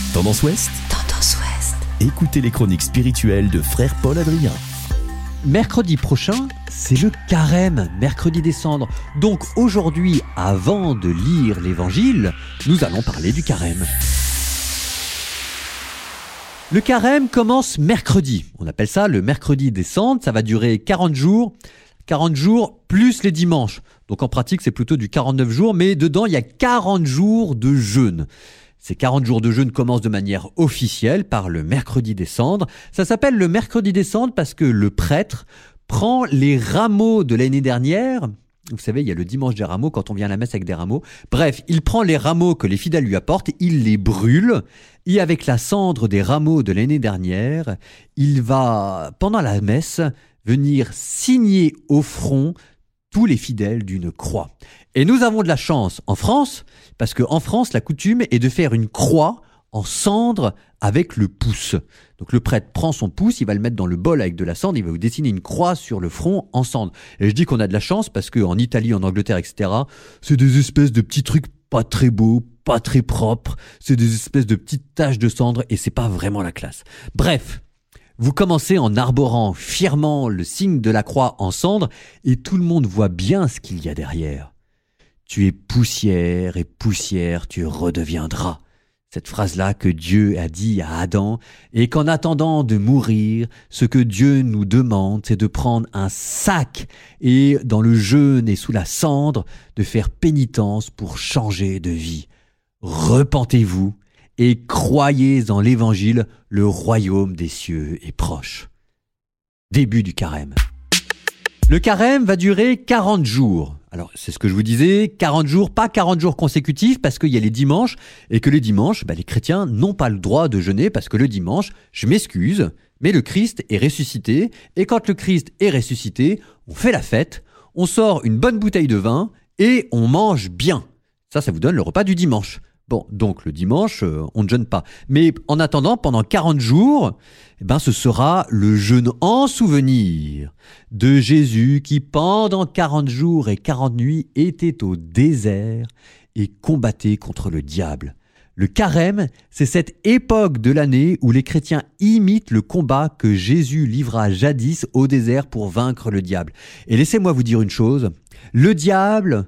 Tendance Ouest. Tendance Ouest. Écoutez les chroniques spirituelles de Frère Paul Adrien. Mercredi prochain, c'est le carême, mercredi des cendres. Donc aujourd'hui, avant de lire l'évangile, nous allons parler du carême. Le carême commence mercredi. On appelle ça le mercredi des cendres. Ça va durer 40 jours. 40 jours plus les dimanches. Donc en pratique, c'est plutôt du 49 jours, mais dedans, il y a 40 jours de jeûne. Ces 40 jours de jeûne commencent de manière officielle par le mercredi des cendres. Ça s'appelle le mercredi des cendres parce que le prêtre prend les rameaux de l'année dernière. Vous savez, il y a le dimanche des rameaux quand on vient à la messe avec des rameaux. Bref, il prend les rameaux que les fidèles lui apportent, il les brûle. Et avec la cendre des rameaux de l'année dernière, il va, pendant la messe, venir signer au front tous les fidèles d'une croix. Et nous avons de la chance en France, parce qu'en France, la coutume est de faire une croix en cendre avec le pouce. Donc le prêtre prend son pouce, il va le mettre dans le bol avec de la cendre, il va vous dessiner une croix sur le front en cendre. Et je dis qu'on a de la chance parce qu'en Italie, en Angleterre, etc., c'est des espèces de petits trucs pas très beaux, pas très propres, c'est des espèces de petites taches de cendre et c'est pas vraiment la classe. Bref, vous commencez en arborant fièrement le signe de la croix en cendre et tout le monde voit bien ce qu'il y a derrière. Tu es poussière et poussière, tu redeviendras. Cette phrase-là que Dieu a dit à Adam et qu'en attendant de mourir, ce que Dieu nous demande, c'est de prendre un sac et dans le jeûne et sous la cendre, de faire pénitence pour changer de vie. Repentez-vous et croyez en l'évangile, le royaume des cieux est proche. Début du carême. Le carême va durer 40 jours. Alors, c'est ce que je vous disais, 40 jours, pas 40 jours consécutifs parce qu'il y a les dimanches et que les dimanches, les chrétiens n'ont pas le droit de jeûner parce que le dimanche, je m'excuse, mais le Christ est ressuscité et quand le Christ est ressuscité, on fait la fête, on sort une bonne bouteille de vin et on mange bien. Ça vous donne le repas du dimanche. Bon, donc le dimanche, on ne jeûne pas. Mais en attendant, pendant 40 jours, ce sera le jeûne en souvenir de Jésus qui, pendant 40 jours et 40 nuits, était au désert et combattait contre le diable. Le carême, c'est cette époque de l'année où les chrétiens imitent le combat que Jésus livra jadis au désert pour vaincre le diable. Et laissez-moi vous dire une chose, le diable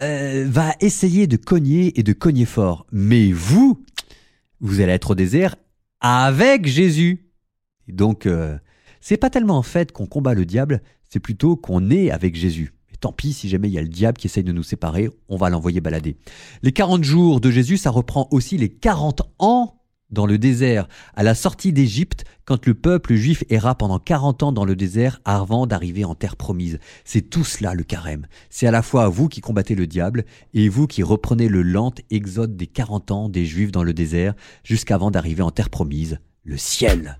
va essayer de cogner et de cogner fort. Mais vous allez être au désert avec Jésus. Et donc, c'est pas tellement en fait qu'on combat le diable, c'est plutôt qu'on est avec Jésus. Et tant pis si jamais il y a le diable qui essaye de nous séparer, on va l'envoyer balader. Les 40 jours de Jésus, ça reprend aussi les 40 ans dans le désert, à la sortie d'Égypte, quand le peuple juif erra pendant 40 ans dans le désert avant d'arriver en terre promise. C'est tout cela le carême. C'est à la fois vous qui combattez le diable et vous qui reprenez le lent exode des 40 ans des juifs dans le désert jusqu'avant d'arriver en terre promise, le ciel.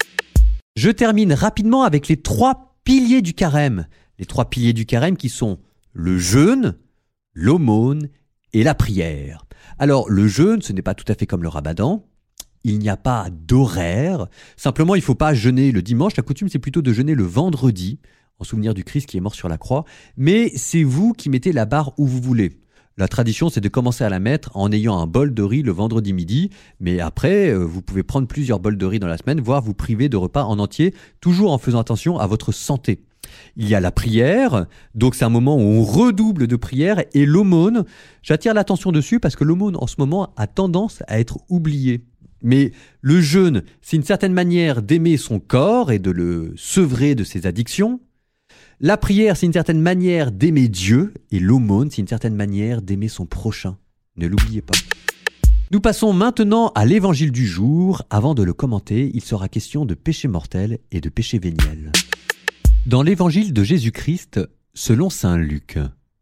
Je termine rapidement avec les 3 piliers du carême. Les 3 piliers du carême qui sont le jeûne, l'aumône et la prière. Alors le jeûne, ce n'est pas tout à fait comme le ramadan. Il n'y a pas d'horaire. Simplement, il ne faut pas jeûner le dimanche. La coutume, c'est plutôt de jeûner le vendredi, en souvenir du Christ qui est mort sur la croix. Mais c'est vous qui mettez la barre où vous voulez. La tradition, c'est de commencer à la mettre en ayant un bol de riz le vendredi midi. Mais après, vous pouvez prendre plusieurs bols de riz dans la semaine, voire vous priver de repas en entier, toujours en faisant attention à votre santé. Il y a la prière, donc c'est un moment où on redouble de prière, et l'aumône. J'attire l'attention dessus parce que l'aumône, en ce moment, a tendance à être oubliée. Mais le jeûne, c'est une certaine manière d'aimer son corps et de le sevrer de ses addictions. La prière, c'est une certaine manière d'aimer Dieu. Et l'aumône, c'est une certaine manière d'aimer son prochain. Ne l'oubliez pas. Nous passons maintenant à l'évangile du jour. Avant de le commenter, il sera question de péché mortel et de péché véniel. Dans l'évangile de Jésus-Christ, selon saint Luc.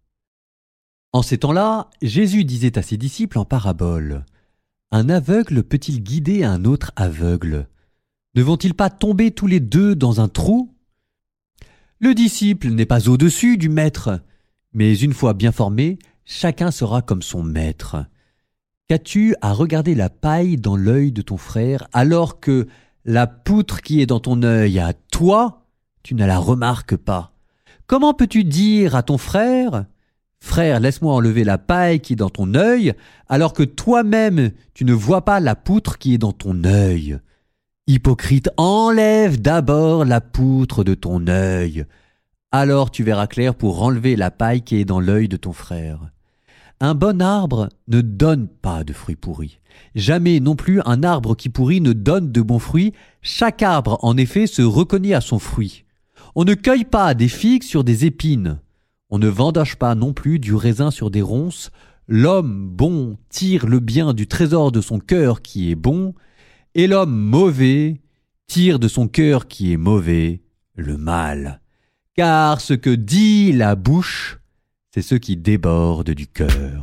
En ces temps-là, Jésus disait à ses disciples en parabole: un aveugle peut-il guider un autre aveugle? Ne vont-ils pas tomber tous les deux dans un trou? Le disciple n'est pas au-dessus du maître, mais une fois bien formé, chacun sera comme son maître. Qu'as-tu à regarder la paille dans l'œil de ton frère, alors que la poutre qui est dans ton œil, à toi, tu ne la remarques pas? Comment peux-tu dire à ton frère: Frère, laisse-moi enlever la paille qui est dans ton œil, alors que toi-même tu ne vois pas la poutre qui est dans ton œil. Hypocrite, enlève d'abord la poutre de ton œil. Alors tu verras clair pour enlever la paille qui est dans l'œil de ton frère. Un bon arbre ne donne pas de fruits pourris. Jamais non plus un arbre qui pourrit ne donne de bons fruits. Chaque arbre, en effet, se reconnaît à son fruit. On ne cueille pas des figues sur des épines. On ne vendange pas non plus du raisin sur des ronces. L'homme bon tire le bien du trésor de son cœur qui est bon, et l'homme mauvais tire de son cœur qui est mauvais le mal. Car ce que dit la bouche, c'est ce qui déborde du cœur.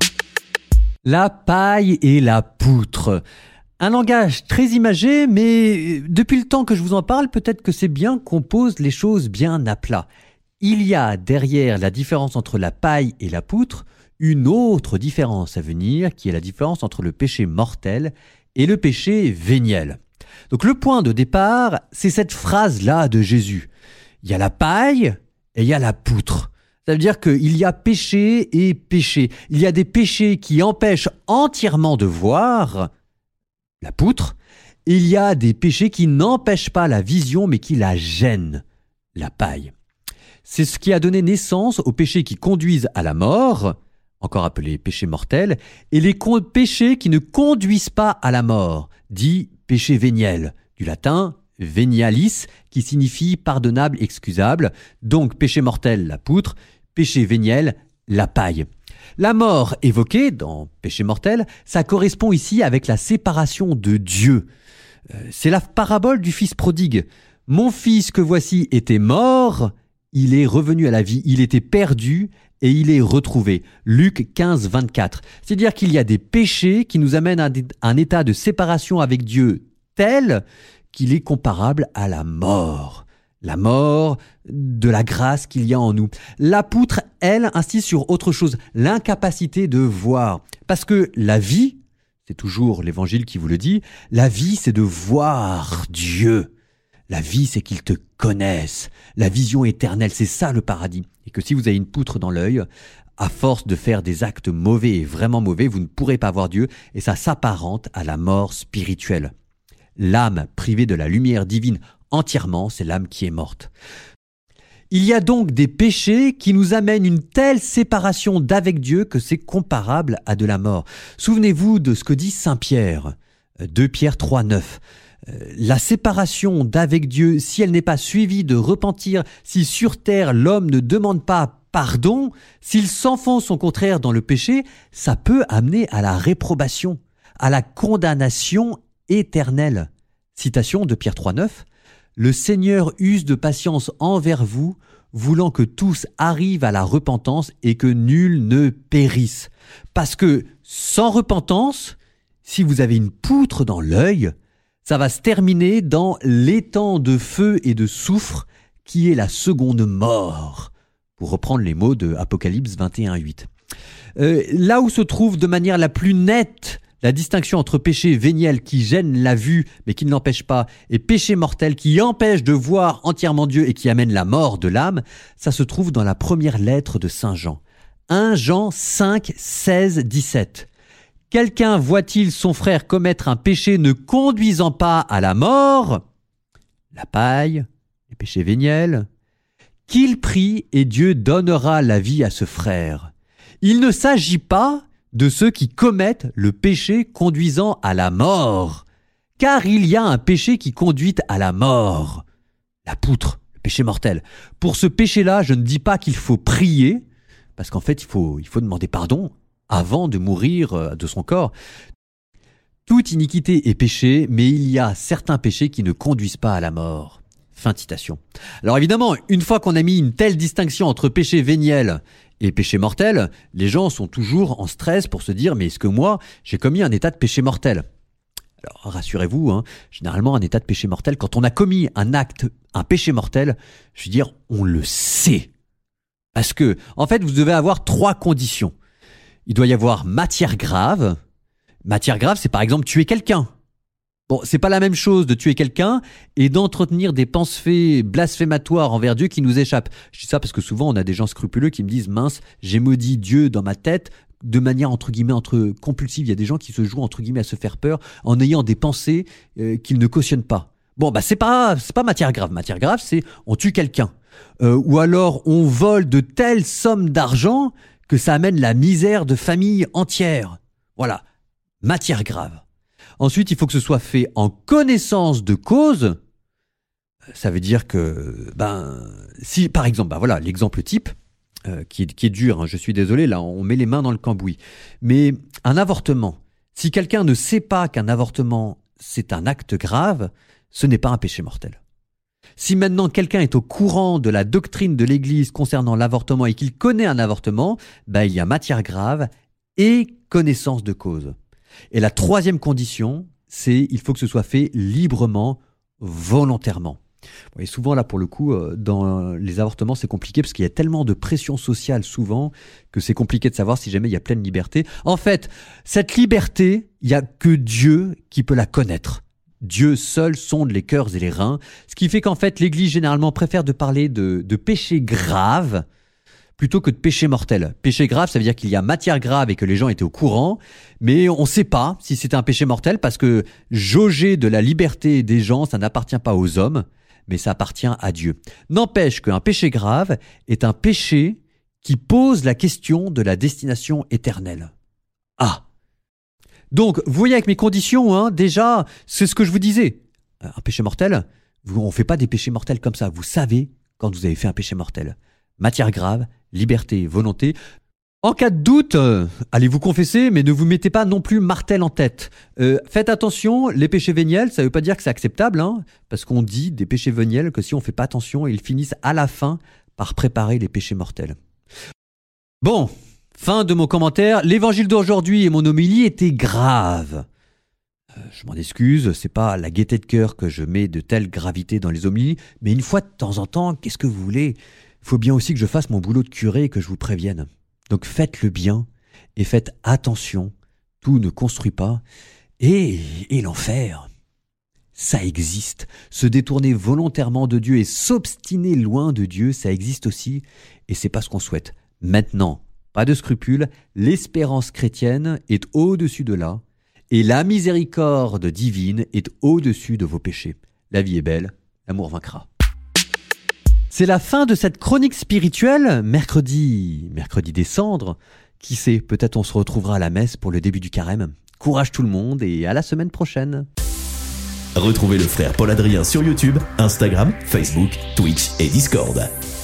La paille et la poutre. Un langage très imagé, mais depuis le temps que je vous en parle, peut-être que c'est bien qu'on pose les choses bien à plat. Il y a derrière la différence entre la paille et la poutre une autre différence à venir, qui est la différence entre le péché mortel et le péché véniel. Donc le point de départ, c'est cette phrase-là de Jésus. Il y a la paille et il y a la poutre. Ça veut dire qu'il y a péché et péché. Il y a des péchés qui empêchent entièrement de voir la poutre, et il y a des péchés qui n'empêchent pas la vision, mais qui la gênent, la paille. C'est ce qui a donné naissance aux péchés qui conduisent à la mort, encore appelés péchés mortels, et les péchés qui ne conduisent pas à la mort, dit péché véniel, du latin venialis, qui signifie pardonnable, excusable, donc péché mortel, la poutre, péché véniel, la paille. La mort évoquée dans péché mortel, ça correspond ici avec la séparation de Dieu. C'est la parabole du fils prodigue. Mon fils que voici était mort, il est revenu à la vie, il était perdu et il est retrouvé. Luc 15, 24. C'est-à-dire qu'il y a des péchés qui nous amènent à un état de séparation avec Dieu tel qu'il est comparable à la mort. La mort de la grâce qu'il y a en nous. La poutre, elle, insiste sur autre chose, l'incapacité de voir. Parce que la vie, c'est toujours l'Évangile qui vous le dit, la vie, c'est de voir Dieu. La vie, c'est qu'il te connaisse. La vision éternelle, c'est ça le paradis. Et que si vous avez une poutre dans l'œil, à force de faire des actes mauvais et vraiment mauvais, vous ne pourrez pas voir Dieu et ça s'apparente à la mort spirituelle. L'âme privée de la lumière divine entièrement, c'est l'âme qui est morte. Il y a donc des péchés qui nous amènent une telle séparation d'avec Dieu que c'est comparable à de la mort. Souvenez-vous de ce que dit Saint Pierre, 2 Pierre 3, 9. La séparation d'avec Dieu, si elle n'est pas suivie de repentir, si sur terre l'homme ne demande pas pardon, s'il s'enfonce au contraire dans le péché, ça peut amener à la réprobation, à la condamnation éternelle. Citation de Pierre 3, 9. Le Seigneur use de patience envers vous, voulant que tous arrivent à la repentance et que nul ne périsse. Parce que sans repentance, si vous avez une poutre dans l'œil, ça va se terminer dans l'étang de feu et de soufre qui est la seconde mort, pour reprendre les mots de Apocalypse 21, 8. Là où se trouve de manière la plus nette la distinction entre péché véniel qui gêne la vue mais qui ne l'empêche pas et péché mortel qui empêche de voir entièrement Dieu et qui amène la mort de l'âme, ça se trouve dans la première lettre de Saint Jean. 1 Jean 5, 16, 17. Quelqu'un voit-il son frère commettre un péché ne conduisant pas à la mort? La paille, les péchés véniels. Qu'il prie et Dieu donnera la vie à ce frère. Il ne s'agit pas de ceux qui commettent le péché conduisant à la mort, car il y a un péché qui conduit à la mort, la poutre, le péché mortel. Pour ce péché-là, je ne dis pas qu'il faut prier, parce qu'en fait, il faut demander pardon avant de mourir de son corps. Toute iniquité est péché, mais il y a certains péchés qui ne conduisent pas à la mort. Fin de citation. Alors évidemment, une fois qu'on a mis une telle distinction entre péché véniel et péché mortel, les gens sont toujours en stress pour se dire « mais est-ce que moi, j'ai commis un état de péché mortel ?» Alors rassurez-vous, généralement un état de péché mortel, quand on a commis un péché mortel, je veux dire, on le sait. Parce que, en fait, vous devez avoir 3 conditions. Il doit y avoir matière grave. Matière grave, c'est par exemple tuer quelqu'un. Bon, c'est pas la même chose de tuer quelqu'un et d'entretenir des pensées blasphématoires envers Dieu qui nous échappent. Je dis ça parce que souvent on a des gens scrupuleux qui me disent « Mince, j'ai maudit Dieu dans ma tête » de manière entre guillemets compulsive. Il y a des gens qui se jouent entre guillemets à se faire peur en ayant des pensées qu'ils ne cautionnent pas. Bon, bah c'est pas matière grave. Matière grave, c'est on tue quelqu'un. Ou alors on vole de telles sommes d'argent que ça amène la misère de familles entières. Voilà, matière grave. Ensuite, il faut que ce soit fait en connaissance de cause. Ça veut dire que, si par exemple, voilà, l'exemple type, qui est dur, hein, je suis désolé, là on met les mains dans le cambouis. Mais un avortement, si quelqu'un ne sait pas qu'un avortement c'est un acte grave, ce n'est pas un péché mortel. Si maintenant quelqu'un est au courant de la doctrine de l'Église concernant l'avortement et qu'il connaît un avortement, il y a matière grave et connaissance de cause. Et la troisième condition, c'est il faut que ce soit fait librement, volontairement. Et souvent là pour le coup, dans les avortements c'est compliqué parce qu'il y a tellement de pression sociale souvent que c'est compliqué de savoir si jamais il y a pleine liberté. En fait, cette liberté, il n'y a que Dieu qui peut la connaître. Dieu seul sonde les cœurs et les reins, ce qui fait qu'en fait l'Église généralement préfère de parler de péché grave plutôt que de péché mortel. Péché grave, ça veut dire qu'il y a matière grave et que les gens étaient au courant, mais on ne sait pas si c'est un péché mortel parce que jauger de la liberté des gens, ça n'appartient pas aux hommes, mais ça appartient à Dieu. N'empêche qu'un péché grave est un péché qui pose la question de la destination éternelle. Donc, vous voyez avec mes conditions, hein, déjà, c'est ce que je vous disais. Un péché mortel, on ne fait pas des péchés mortels comme ça. Vous savez quand vous avez fait un péché mortel. Matière grave, liberté, volonté. En cas de doute, allez vous confesser, mais ne vous mettez pas non plus martel en tête. Faites attention, les péchés véniels, ça ne veut pas dire que c'est acceptable, hein, parce qu'on dit des péchés véniels que si on ne fait pas attention, ils finissent à la fin par préparer les péchés mortels. Bon, fin de mon commentaire. L'évangile d'aujourd'hui et mon homélie étaient graves. Je m'en excuse, c'est pas la gaieté de cœur que je mets de telle gravité dans les homélies, mais une fois de temps en temps, qu'est-ce que vous voulez ? Il faut bien aussi que je fasse mon boulot de curé et que je vous prévienne. Donc faites le bien et faites attention, tout ne construit pas. Et l'enfer, ça existe. Se détourner volontairement de Dieu et s'obstiner loin de Dieu, ça existe aussi et c'est pas ce qu'on souhaite. Maintenant, pas de scrupules, l'espérance chrétienne est au-dessus de là et la miséricorde divine est au-dessus de vos péchés. La vie est belle, l'amour vaincra. C'est la fin de cette chronique spirituelle, mercredi des cendres. Qui sait, peut-être on se retrouvera à la messe pour le début du carême. Courage tout le monde et à la semaine prochaine. Retrouvez le frère Paul Adrien sur YouTube, Instagram, Facebook, Twitch et Discord.